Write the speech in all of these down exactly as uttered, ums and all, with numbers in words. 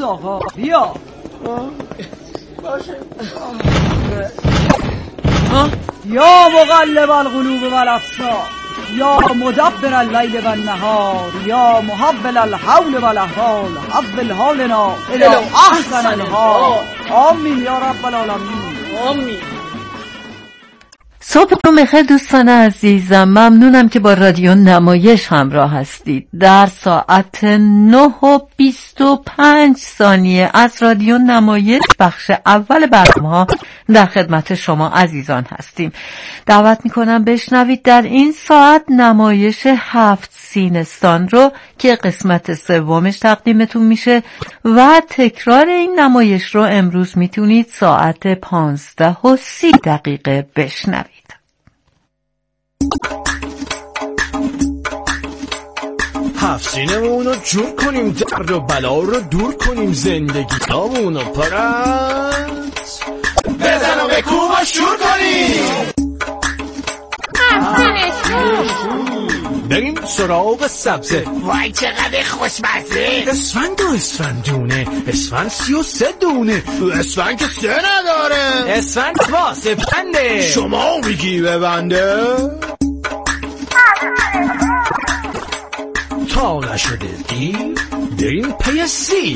آقا بیا. باشه. یا مقلب القلوب والابصار یا مدبر اللیل والنهار یا محول الحول والاحوال حول حالنا الی احسن الحال. آمین یا رب العالمین. آمین. صبحتون بخیر دوستان عزیزم، ممنونم که با رادیو نمایش همراه هستید. در ساعت نه و بیست و پنج ثانیه از رادیو نمایش بخش اول برنامه‌ها در خدمت شما عزیزان هستیم. دعوت میکنم بشنوید در این ساعت نمایش هفت سینستان رو که قسمت سومش تقدیمتون میشه و تکرار این نمایش رو امروز میتونید ساعت پانزده و سی دقیقه بشنوید. هفت سینمون رو جور کنیم، درد و بلا رو دور کنیم، زندگی تامون رو پرست بزن و به کوب و شور کنیم. بریم سراغ سبزه. وای چقدر خوشمزه. اسفند و اسفندونه، اسفند سی و سه دونه، اسفند که سه نداره، اسفند واسه پنده، شما میگی ببنده تا نشده دیر بریم پی سیر.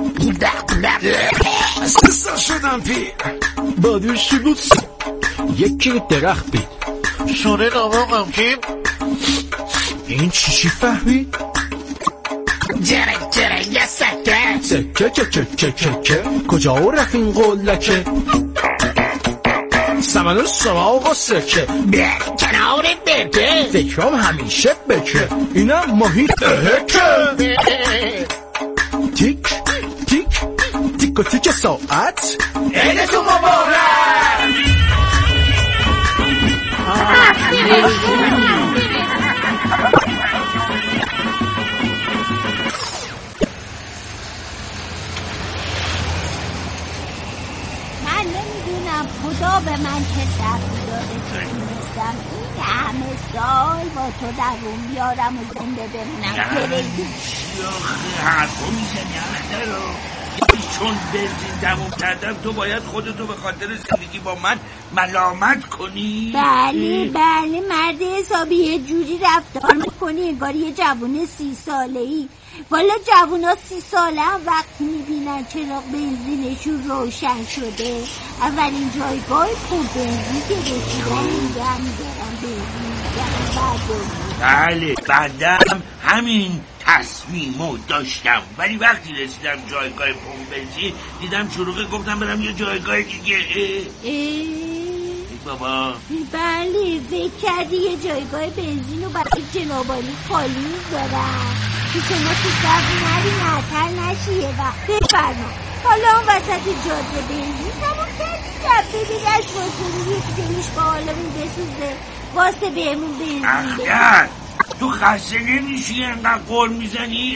سسا شدم پیر بادوشی بود یکی درخت بید شونه ناماقم که این چیشی فهمید؟ جرک جرک یه سکه سکه که که که که که کجا رفت این قلکه؟ سمن و سماق و سکه بیر کنار برکه فکرام همیشه بکه اینم محیط اهکه. تیک تیک تیک و تیک ساعت عیدتون مبارک. من نمیدونم خدا به من چه دردی داده که تونستم این همه سال با تو در روم بیارم و زنده بمونم. فرگی شاخه حرفو میزنی همه رو چون بنزین تموم کردم تو باید خودتو به خاطر زندگی با من ملامت کنی؟ بله بله مرد حسابی یه جوری رفتار میکنی انگار یه جوون سی ساله ای. والا جوونا سی ساله هم وقتی میبینن چراغ بنزینشون روشن شده اولین جایگاه پمپ بنزین که رسیدن میگن میدارن بنزین میگن. بله بعدم همین تصمیمو داشتم ولی وقتی رسیدم جایگاه پمپ بنزین دیدم چروقه گفتم برم یه جایگاه دیگه. ای بابا بله فکر کردی یه جایگاه بنزین رو برای جنابالی خالی میذارن که شما تو صبر نری نتر نشیه و بفرما حالا اون وسط جاده بنزین تمام کردی جبه بگشت واسه رو یکی دلیش با حالا بسوزه واسه بهمون بنزین اخگر تو خسته نمیشی انقدر قول میزنی؟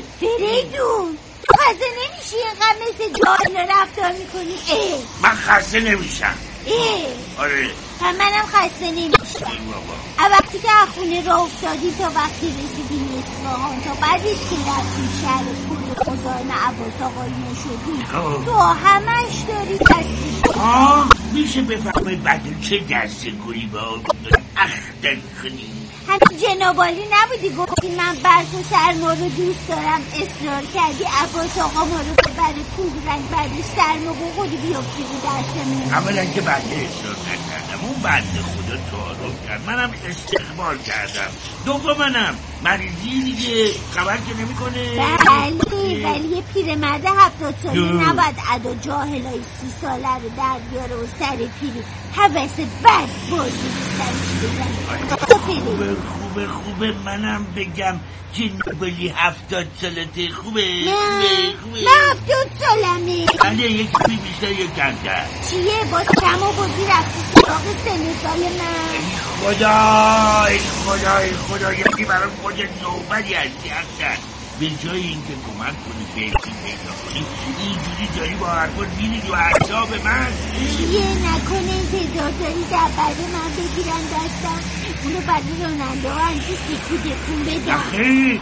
فریدون تو خسته نمیشی انقدر مثل جاهل رفتار میکنی؟ اه من خسته نمیشم. اه آره منم خسته نمیشم. وقتی که از خونه را افتادی تا وقتی رسیدیم اصفهان تا بعدش که رفتیم شهر پول خزائن عباس آقایون شدیم تو همش داری دستی. آه میشه بفهمید بعد چه دسته گوری با اختر کنی؟ همین جنابالی نبودی گفتی من برف و سرما رو دوست دارم اصرار کردی عباس آقا ما رو ببره کوه رنگ بعدش سرما بخوری بیافتی رو دستمون. اولا که بنده اصرار نکردم اون بنده خدا تعارف کرد منم استقبال کردم. دومنم مریضی دیگه خبر که نمی کنه. بله ولی یه پیرمرد هفتاد ساله نباید ادا جاهلای سی ساله رو در بیاره و سر پیری حوث بد بازی سرش بزنه. خوبه خوبه خوبه منم بگم جنابالی هفتاد سالته خوبه. نه خوبه نه هفتاد سالمه. بله یکی بی بیشتر یک کمتر. چیه باز کم و بازی رفتی سراغ سن سال من؟ ای خدا ای خدا ای خدا یکی برای خود نوبری هستی هستن به جای اینکه کمک کنی بهتی پیدا کنی اینجوری داری با حرفات میری تو اعصاب من. چیه نکنه انتظار داری در بعد من بگیرن دستم اونو بعد راننده ها همچه سکوده کن بدم. نخیر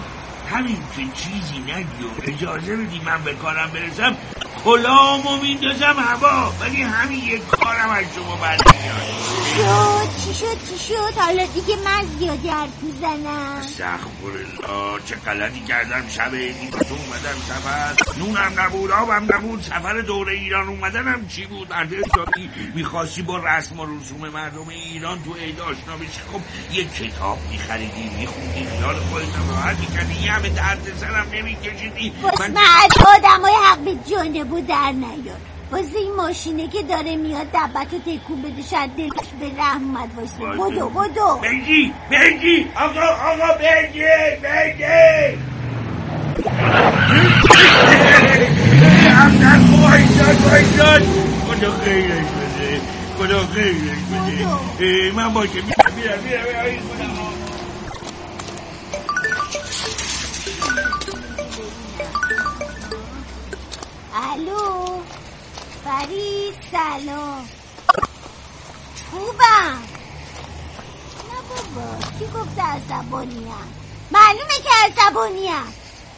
همین که چیزی نگی و اجازه بدی من به کارم برسم کلامو میندازم هوا، ولی همین یک کارم از شما برمیاد. چی شد چی شد حالا دیگه من زیادی حرف میزنم. استغفرالله، چه غلطی کردم شب عیدی تو اومدم سفر، نونم نبود آبم نبود، سفر دوره ایران اومدنم چی بود؟ مرده حسابی میخواستی با رسم و رسوم مردم ایران تو عید آشنا بشی، خب یک کتاب میخریدی میخوندی خیال خودتم راحت میکردی، یه همه درد سرم نمیکشیدی. من آدم های حق به جانه بود در نیار، واسه این ماشینه که داره میاد دبتو تکون بده، شاید دلش به رحم اومد واسه. بدو بدو بگی بگی آقا آقا بگی بگی همدر بایشاد بایشاد خدا خیرش بده خدا خیرش بده. من باشه میرم میرم میرم الو فرید سلام، خوبم. نه بابا کی گفته عصبانیم؟ معلومه که عصبانیم.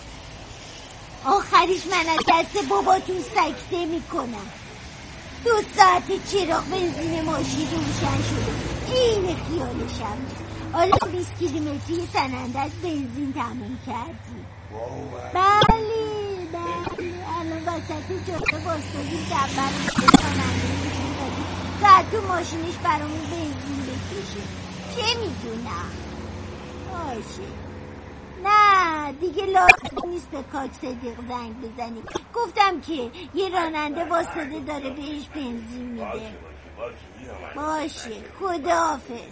آخریش من از دست باباتون سکته میکنم. دو ساعت چراغ بنزین ماشین روشن شده، این خیالشم. حالا بیست کیلومتری سنندج بنزین تموم کردی. بله بله الان وسط جاده باستادیم دبر راننده میشون دادیم بعد تو ماشینش برامون بنزین بکشه. چه میدونم باشه. نه دیگه لازم نیست به کاک صدیق زنگ بزنی. گفتم که یه راننده واسطه داره بهش بنزین میده. باشه خداحافظ.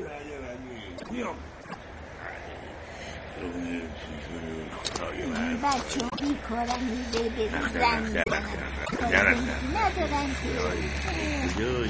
این بچه ها بیکارم میده به زن میزنم ندارن که.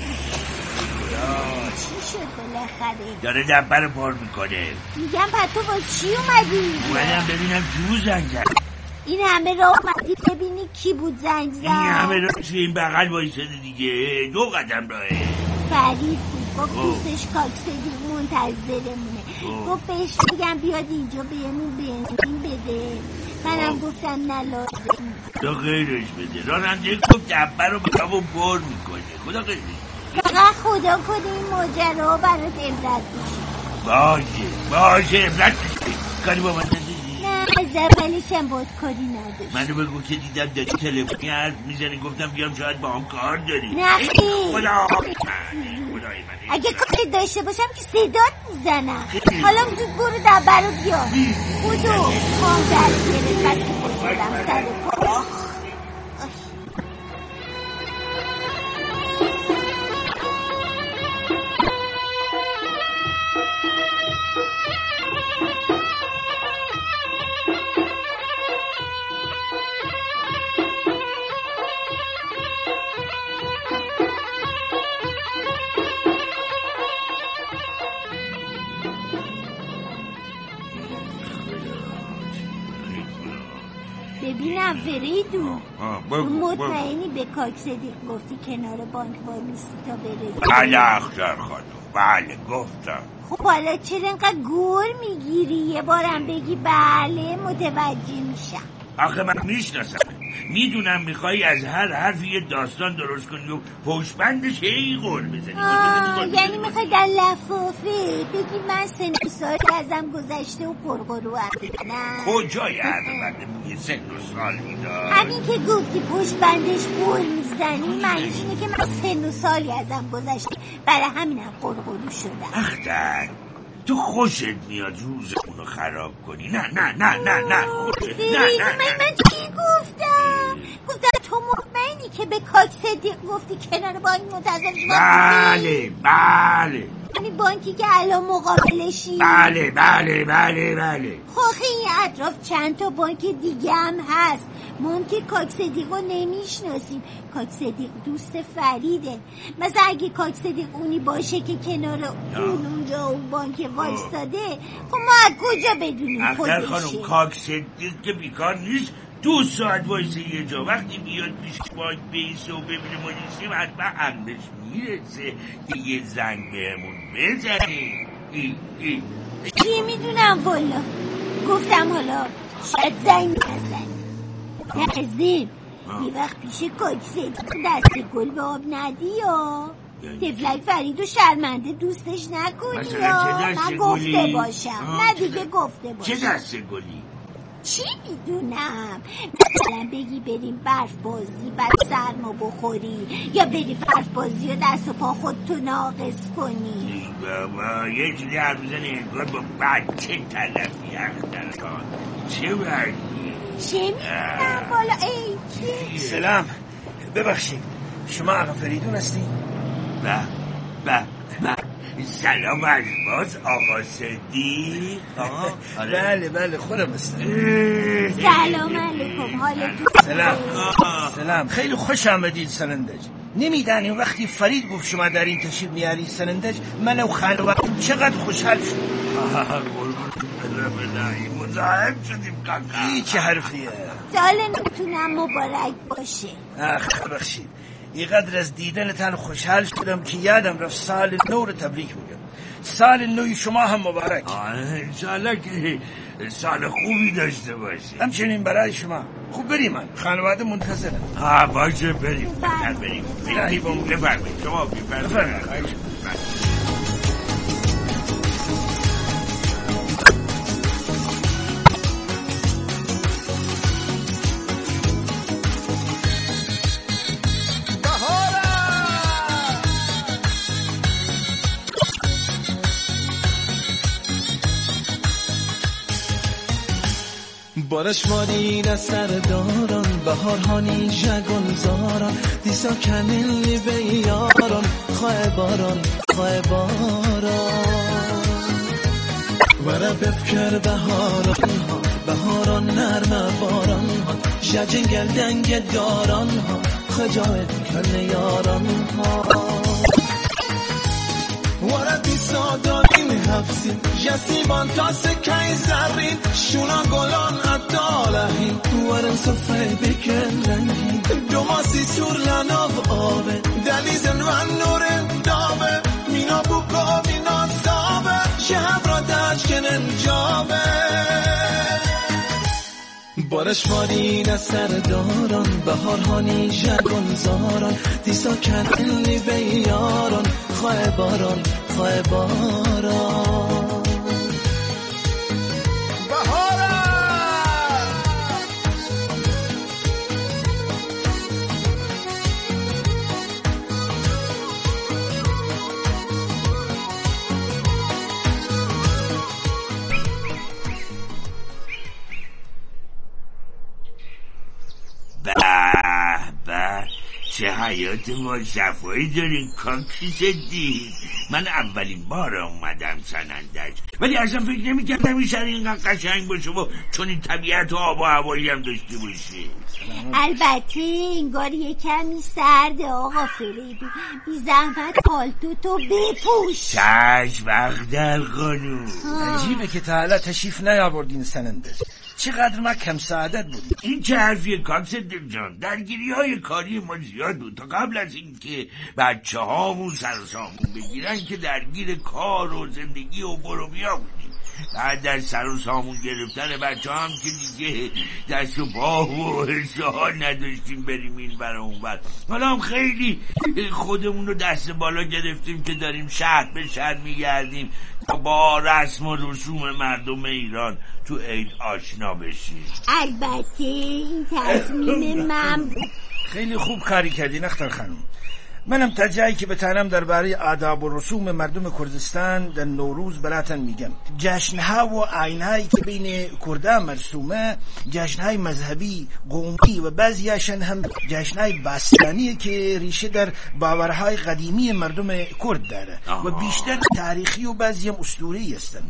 چی شد بالاخره؟ داره دبه رو پر میکنه. میگم پس تو با چی اومدی؟ اومدم ببینم کی بود زنگ زد. این همه راه اومدی ببینی کی بود زنگ زد؟ این همه راه توی این بغل وایساده دیگه، دو قدم راهه. فرید بود گفت دوستش کاک صدیق منتظرمونه، گفت بهش بگم بیاد اینجا بهمون بنزین بده. منم گفتم نه لازم. خدا خیرش بده. راننده گفت دبه رو برامون پر میکنه. خدا خیرش فقط خدا کنه این ماجرا برات عبرت بشه. باشه باشه عبرت بشه. کاری با من نداری؟ نه از اولش هم باید کاری نداشت. منو بگو که دیدم داری تلفنی حرف میزنی، گفتم بیام شاید با هم کار داری. نه خیلی خدا اگه کاری داشته باشم که صدات میزنم. حالا زود برو دبه رو بیار. بودو خواهم در گیره بس که بسیدم سر کار. ببینم فریدون مطمئنی به کاک صدیق گفتی کنار بانک وایمیستی تا برسی؟ بله اختر خانم بله گفتم. خب حالا چرا اینقدر گور میگیری؟ یه بارم بگی بله متوجه میشم. آخه من میشناسم، میدونم میخوایی از هر حرفی یه داستان درست کنی و پشتبندش هی قول بزنی. یعنی میخوای در لفافه بگی من سن سال ازم گذشته و پرقرو هم؟ نه کجای حرف بنده بوی سن و سال میدار؟ همین که گفتی پشتبندش قول میزنی معنیش اینه که من سن و سالی ازم گذشته، برای همینم قرقرو شدم. اختر تو خوشت میاد روزمونو خراب کنی. نه نه نه نه نه خوشت نه نه نه من چی گفتم؟ گفتم تو مطمئنی که به کاک صدیق گفتی کنار بانک منتظر شما؟ بله بله یعنی بانکی که الان مقابلشی؟ بله بله بله بله. خب این اطراف چند تا بانک دیگه هم هست. ما که کاک صدیق رو نمیشناسیم. کاک صدیق دوست فریده. مثلا اگه کاک صدیق اونی باشه که کنار اون اونجا اون بانک وایستاده، خب ما از کجا بدونیم خودشه؟ اختر خانم کاک صدیق که بیکار نیست، دو ساعت وایسه یه جا، وقتی بیاد پیش بانک بیسه و ببینه ما نیستیم حتما عقلش میرسه که یه زنگ بهمون بزنیم. ای ای کی میدونم والا. گفتم حالا شاید زنگ نزن. نزدیم یه وقت پیش کاکسه دست گل به آب ندی یا تفلک فرید و شرمنده دوستش نکنی یا من گفته باشم. نه دیگه گفته باشم. چه دست گلی؟ چی میدونم، مثلا بگی بریم برف بازی بعد سرما بخوری، یا بری برف بازی و دست و پا خودتو ناقص کنی. بابا یه جوری حرف میزنی انگار با بچه طرفی اختران. چه بردی؟ چه میدونم بالا ای چی؟ سلام، ببخشید شما آقا فریدون هستی؟ به به به سلام علیباز آقا صدیق. بله بله خودم هستم. سلام علیکم، حالتون؟ سلام سلام، خیلی خوش آمدید سنندج. نمیدانیم وقتی فرید گفت شما در این تشریف میاری سنندج، من و خانوادم چقدر خوشحال شدیم. مزاحم شدیم کاکا. این چه حرفیه؟ سال نوتونم مبارک باشه. آخ بخشید، اینقدر از دیدنتان خوشحال شدم که یادم رفت سال نو رو تبریک بگم. سال نوی شما هم مبارک. انشالله که سال خوبی داشته باشی. همچنین برای شما. خوب بریم، من خانواده منتظرم. ها باشه بریم بریم الهی بمون. بفرمایید شما بفرمایید. بارش مادین سرداران بهار هانی جگل زاران دیسا کمیلی به یاران خواه باران خواه باران ورا بفکر بهاران ها بهاران نرم باران ها جنگل دنگ داران ها خجایت کل یاران ها ورا دیسا دارین حفظین جسیبان تا سکای زرین شونا گلان اتالهی ورن صفحه بکن رنگی دوماسی سور لناف آبه دلیزن و نور دابه مینا بکا مینا سابه شهب را دشکنن جابه بارش مارین سرداران بهار هانی جگل زاران دیسا کنلی به یاران خواه باران خواه باران چه حیات ما صفایی دارین کاکی صدیق. من اولین بار اومدم سنندج، ولی اصلا فکر نمی کردم این شهر اینقدر قشنگ باشه و چون این طبیعت و آب و هوایی هم داشته باشه. البته انگار یه کمی سرده آقا فریدون، بی زحمت پالتو تو بپوش. چشم اختر خانوم. عجیبه که تا حالا تشریف نیاوردین سنندج، چقدر ما کم سعادت بودیم. این چه حرفیه کاک صدیق جان؟ درگیری های کاری ما زیاد بود تا قبل از این که بچه هامون سر و سامون بگیرن که درگیر کار و زندگی و برو بیا بودیم. بعد در سر و سامون گرفتن بچه هم که دیگه دست و پا و حسال نداشتیم بریم این برا اون بر. حالا هم خیلی خودمون رو دست بالا گرفتیم که داریم شهر به شهر میگردیم تا با رسم و رسوم مردم ایران تو عید آشنا بشیم. البته این تصمیم من بود. خیلی خوب کاری کردین اختر خانم. منم تا جایی که بتانم درباره آداب و رسوم مردم کردستان در نوروز براتون میگم. جشنها و آیین‌هایی که بین کردها مرسومه جشنهای مذهبی، قومی و بعضیاشن هم جشنهای باستانیه که ریشه در باورهای قدیمی مردم کرد داره و بیشتر تاریخی و بعضی هم اسطوره‌ای هستن.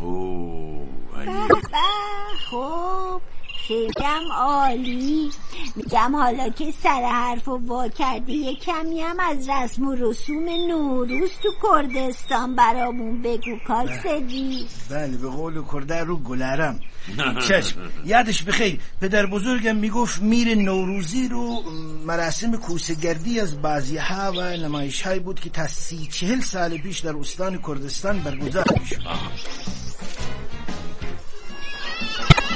خب خیلی عالی. میگم حالا که سر حرف و وا کردی یه کمی هم از رسم و رسوم نوروز تو کردستان برامون بگو کاک صدیق. بله به قول کرده رو گلارم. چشم یادش بخیر پدر بزرگم میگفت میر نوروزی رو مراسم کوسه‌گردی از بازی‌ها و نمایش‌هایی بود که تا سی چهل سال پیش در استان کردستان برگزار میشد.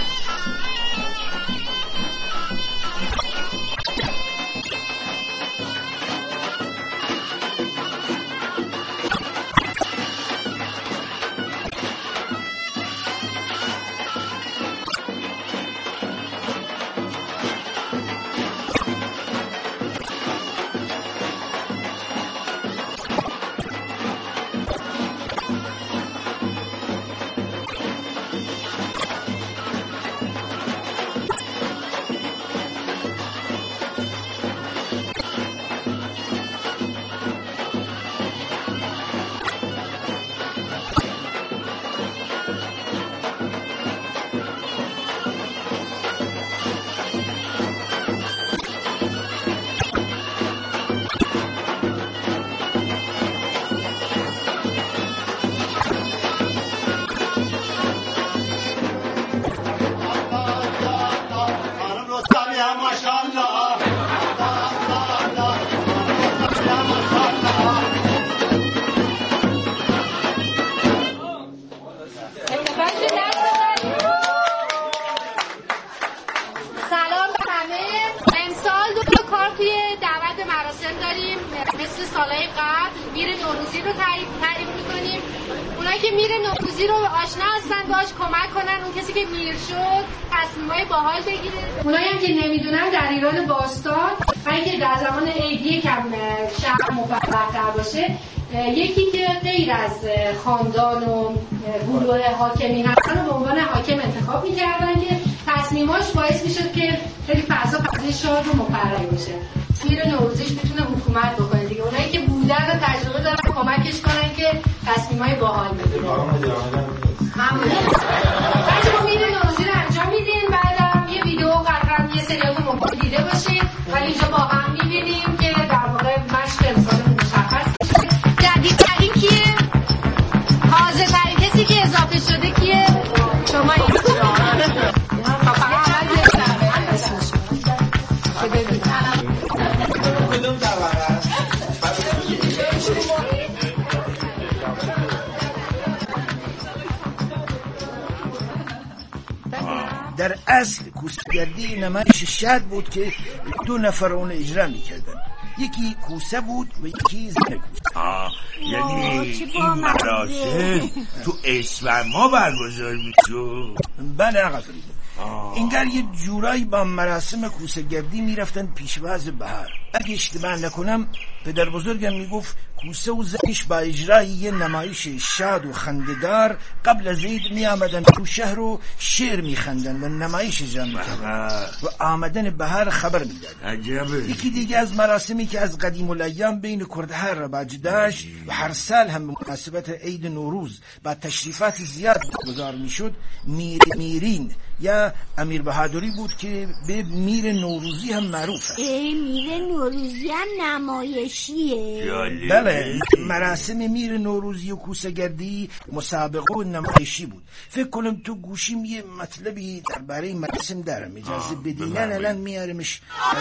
مثل سالهای قبل میر نوروزی رو تعریف تعریف میکنیم. اونایی که میر نوروزی رو آشنا هستن باش کمک کنن اون کسی که میر شد تصمیمای باحال بگیره. اونایی هم که نمیدونن در ایران باستان برای که در زمان عیدی کم شهر مفرح‌تر باشه، یکی که غیر از خاندان و گروه حاکمی هستن و به عنوان حاکم انتخاب می‌کردن که تصمیماش باعث می‌شد که خیلی فضا فضای شاد و مفرحی باشه. میر نوروزیش میتونه حکومت بکنه دیگه. اونایی که بودن و تجربه دارن کمکش کنن که تصمیمای باحال بگیره. همونه. بچه‌ها میر نوروزی رو انجام میدین، بعدم یه ویدیو قطعاً یه سریال مفید دیده باشین. ولی اینجا با هم می‌بینیم که در واقع مشق امسال مشخص میشه. جدیدترین کیه؟ تازه‌ترین کسی که اضافه شده کیه؟ شما این در اصل کوسه‌گردی نمایش شاد بود که دو نفر اون اجرا میکردن. یکی کوسه بود و یکی زن کوسه. آه یعنی این مراسم تو اسفند ما برگزار میشد؟ بله آقا فرید. انگار یه جورایی با مراسم کوسه گردی میرفتن پیشواز بهار. اگه اشتباه نکنم پدر بزرگم میگفت کوسه و زنش با اجرای یه نمایش شاد و خنده‌دار قبل از عید میامدن تو شهر و شعر میخندن و نمایش اجرا میکردن و آمدن بهار خبر میدادن. عجبه. یکی دیگه از مراسمی که از قدیم الایام بین کردها رواج داشت و هر سال هم به مناسبت عید نوروز با تشریفات زیاد گزار میشد میر میرین یا امیر بهادری بود که به میر نوروزی هم معروفه. ای میر نوروزی هم نمایشیه. بله مراسم میر نوروزی و کوسه گردی مسابقه و نمایشی بود. فکر کنم تو گوشیم یه مطلبی درباره مراسم دارم، اجازه بدین الان میارمش.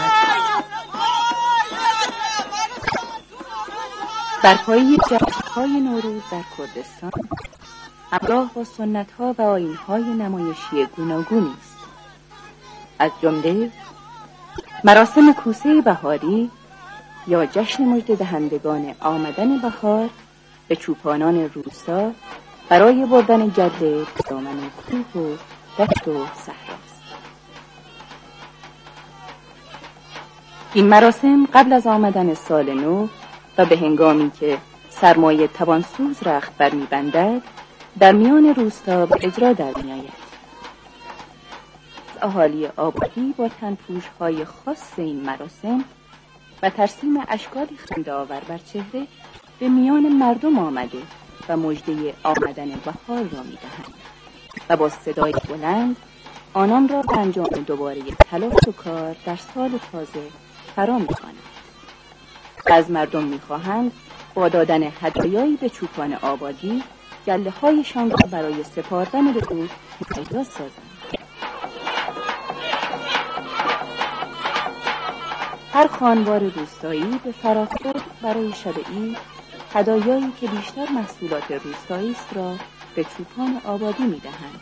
برپایی جشن‌های نوروز در کردستان همراه با سنت‌ها و آیین‌های نمایشی گوناگونی است. از جمله مراسم کوسه بهاری یا جشن مژده دهندگان آمدن بهار به چوپانان روستا برای بردن جده به دامن کوه و دشت و صحراست. این مراسم قبل از آمدن سال نو و به هنگامی که سرمایه توانسوز رخت برمی‌بندد در میان روستا به اجرا در می‌آید. اهالی آبادی با تنپوش‌های خاص این مراسم و ترسیم اشکالی خنده‌آور بر چهره به میان مردم آمده و مژده آمدن بهار را می‌دهند و با صدای بلند آنان را به انجام دوباره تلاش و کار در سال تازه فرا می‌خوانند. از مردم می‌خواهند با دادن هدایایی به چوپان آبادی گله‌هایشان را برای سپردن به او مهیا سازند. هر خانوار روستایی به فراخور برای شب عید هدایایی که بیشتر محصولات روستایی است را به چوپان آبادی می‌دهند.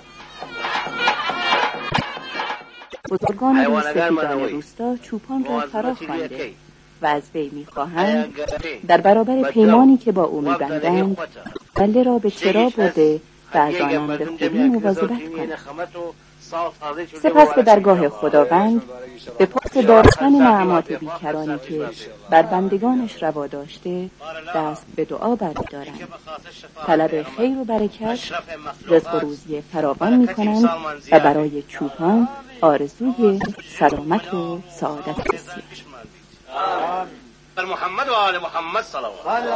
بزرگان روستگان روستا چوپان را فرا خوانده و از وی می‌خواهند در برابر پیمانی که با او می‌بندند گله را به چرا برده و از آنان به خوبی مواظبت کند. سپس به درگاه خداوند به پاس داشتن نعمات بیکرانی که بر بندگانش روا داشته دست به دعا برمی‌دارند. طلب خیر و برکت، رزق و روزی فراوان می‌کنند و برای چوپان آرزوی سلامت و سعادت بسیار. بر محمد و آل محمد صلوات.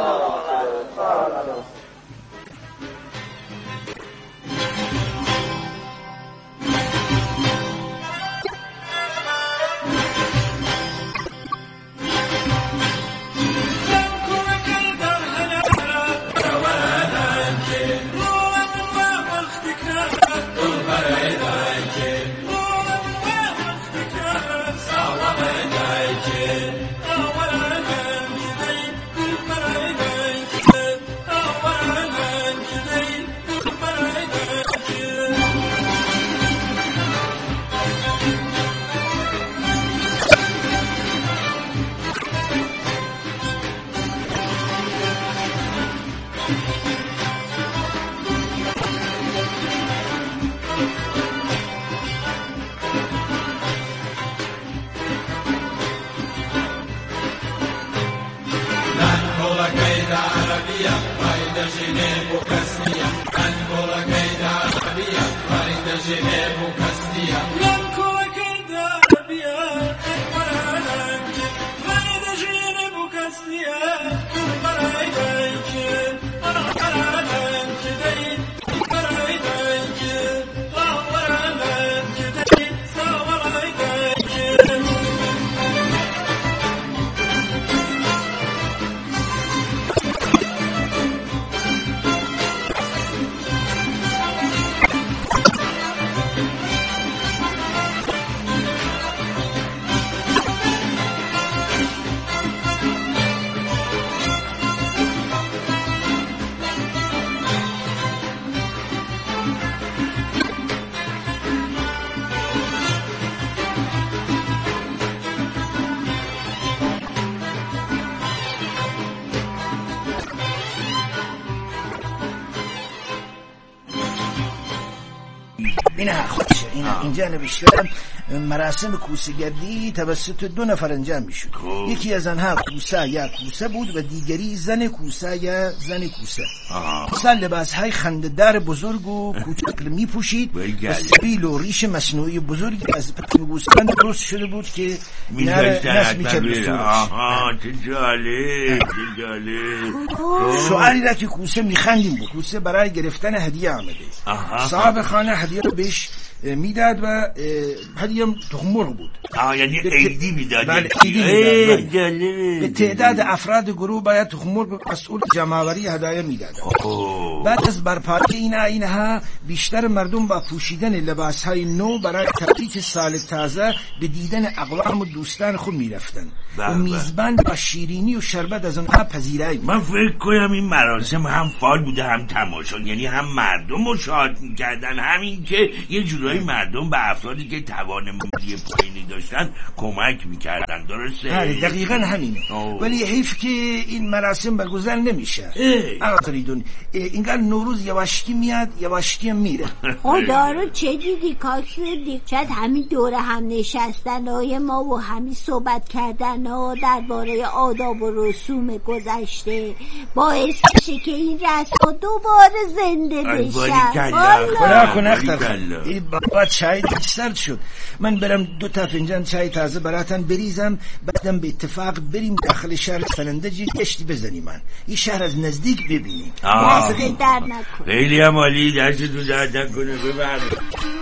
قيد عربية وعند جنيب وكسنية أنكر قيد عربية وعند جنيب وكسنية أنكر قيد عربية وعند جنيب وكسنية اینها خودشه اینا اینجا نوشتم مراسم کوسه‌گردی توسط دو نفر انجام میشد. یکی از آنها کوسه یا کوسه بود و دیگری زن کوسه یا زن کوسه. کوسه لباسهای خنده‌دار بزرگ و کوچک میپوشید و سبیل و ریش مصنوعی بزرگی از پتن گوسفند درست شده بود که نس میکرد به صورتش. آها چه جالب چه جالب. شعاری را که کوسه میخندیم بود. کوسه برای گرفتن هدیه آمده. صاحب خانه هدیه رو بهش میداد و هدیه هم تخم مرغ بود. آه یعنی عیدی میداد. بله عیدی میداد. به تعداد افراد گروه باید تخم مرغ مسئول جمع‌آوری هدایا میداد. بعد از برپایی این اینها بیشتر مردم با پوشیدن لباسهای نو برای تبریک سال تازه به دیدن اقوام و دوستان خود میرفتن و میزبان با شیرینی و شربت از آنها پذیرایی. من فکر کنم این مراسم هم فال بوده هم تماشا، یعنی هم مردم رو شاد میکردن، همین که یه جورایی مردم به افرادی که توان مالی پایینی داشتن کمک میکردن. درسته؟ آره دقیقاً همینه. ولی حیف که این مراسم برگزار نمیشه. آقا فریدون اینقدر نوروز یواشکی میاد یواشکی هم میره. خدا رو چه دیدی کاکس دیگه؟ شاید همین دوره هم نشستن های ما و همین صحبت کردن ها درباره آداب و رسوم گذشته باعث میشه که این رسم دوباره زنده بشن. خدا کنه اختر این بابا چای سرد شد. من برم دو تا فنجان چای تازه براتن بریزم، بعدم به اتفاق بریم داخل شهر سنندج گشتی بزنیم. من این شهر از نزدیک ببینیم. دست در نکن. خیلی هم عالی، دستتون درد نکنه. ببرد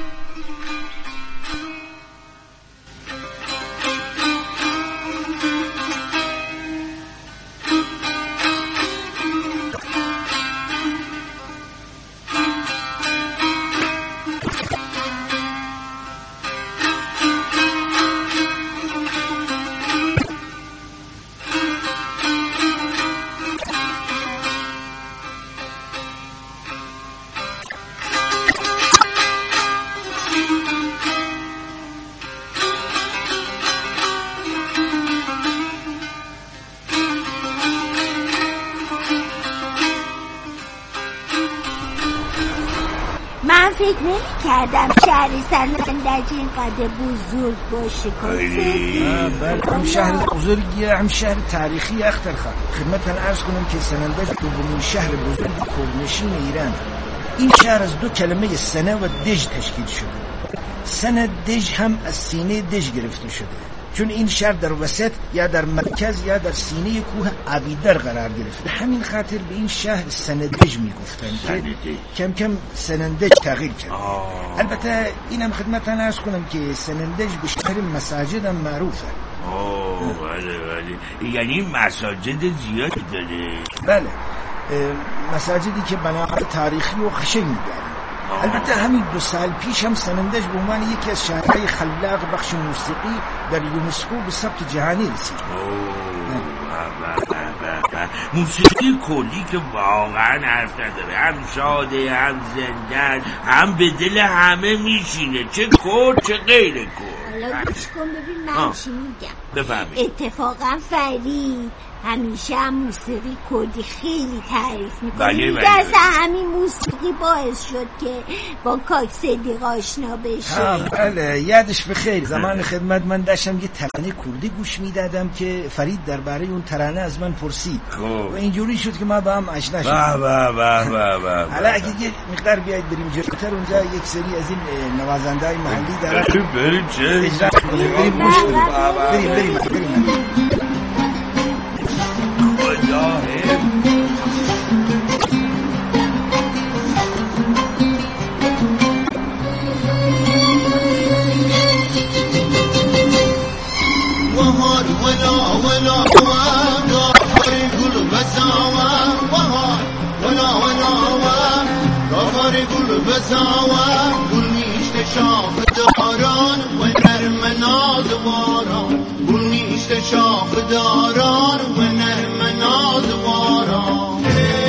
من فکر نمی کردم شهر سنندج اینقدر بزرگ باشه. بله هم شهر بزرگیه هم شهر تاریخی. اختر خواهد خدمتتان عرض کنم که سنندج دومین شهر بزرگ کوهنشین ایران. این شهر از دو کلمه سنه و دژ تشکیل شده. سنه دژ هم از سینه دژ گرفته شده، چون این شهر در وسط یا در مرکز یا در سینه کوه آبیدر قرار گرفته. همین خاطر به این شهر سندج میگفتن که کم کم سنندج تغییر کرد. البته اینم خدمتتان عرض کنم که سنندج به شهر مساجد هم معروفه. اوه بله بله، یعنی مساجد زیادی داره. بله مساجدی که بناهای تاریخی و خشن می‌دارن. البته همین دو سال پیش هم سنندج به عنوان یکی از شهرهای خلاق بخش موسیقی در یونسکو به ثبت جهانی رسید. موسیقی کلی که واقعا حرف نداره، هم شاده هم زنده هم به دل همه میشینه، چه کرد چه غیر کرد. حالا گوش کن ببین من چی میگم. بفهمید. اتفاقا فرید همیشه هم موسیقی کردی خیلی تعریف میکنه. بله میگه بله. اصلا همین موسیقی باعث شد که با کاک صدیق آشنا بشه. بله یادش بخیر. زمان خدمت من داشتم یه ترانه کردی گوش میدادم که فرید درباره اون ترانه از من پرسید و اینجوری شد که ما با هم آشنا شدیم. با با با با با. حالا اگه یه مقدار بیاید بریم جلوتر اونجا یک سری از این نوازنده‌های محلی دارن. بریم چه؟ بریم گوش کنیم. بریم بریم بریم. وهار ولا ولا غافر گل بزاوا وهار ولا ولا غافر گل بزاوا گل میشت شاخ داران و نرم نازواران گل میشت شاخ داران و نرم نازواران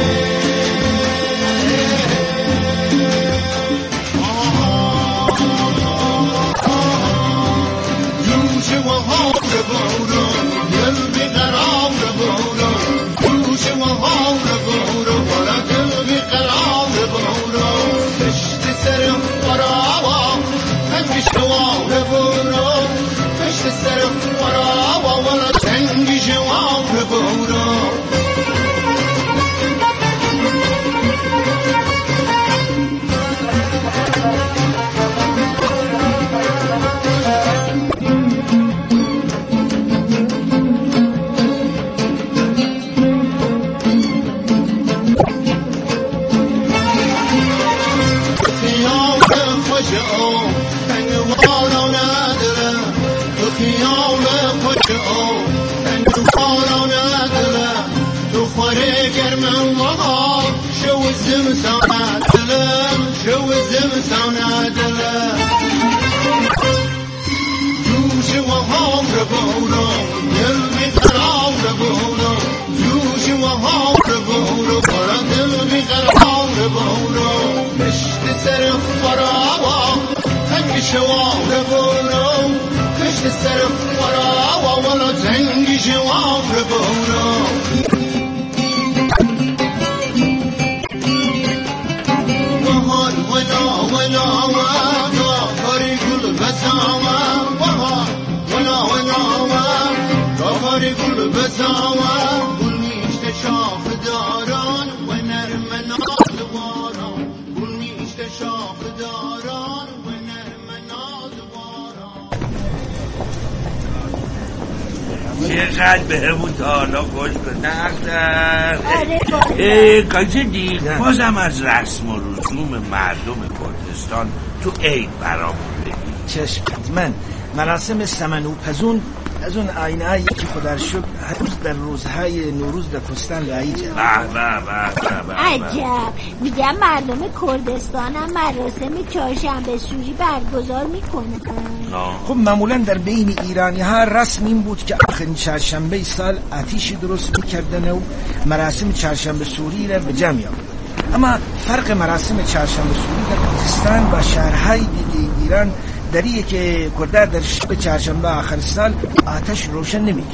جوش و هار بورو دل بیقرار بورو جوش و هار بورو برا دل بیقرار بورو پشت سر فراوا تنگش دوار بورو پشت سر فراوا ولا تنگش دوار بورو چقدر به همون تا حالا خوش به نقدر کاجه دیگه بازم از رسم و رسوم مردم کردستان تو عید برامون بگید. چشم من مراسم سمنوپزون از اون آینه‌ای که خدا شکر هنوز در روزهای نوروز در کستان رایجه. به به به به. عجب میگم مردم کردستان هم مراسم چهارشنبه سوری برگزار میکنن. خب معمولا در بین ایرانی ها رسم این بود که آخرین چهارشنبه سال آتیشی درست میکردن و مراسم چهارشنبه سوری را به جمع آوردن. اما فرق مراسم چهارشنبه سوری در کردستان با شهرهای دیگه ایران دریه که کردها در شب چهارشنبه آخر سال آتش روشن نمیکنه.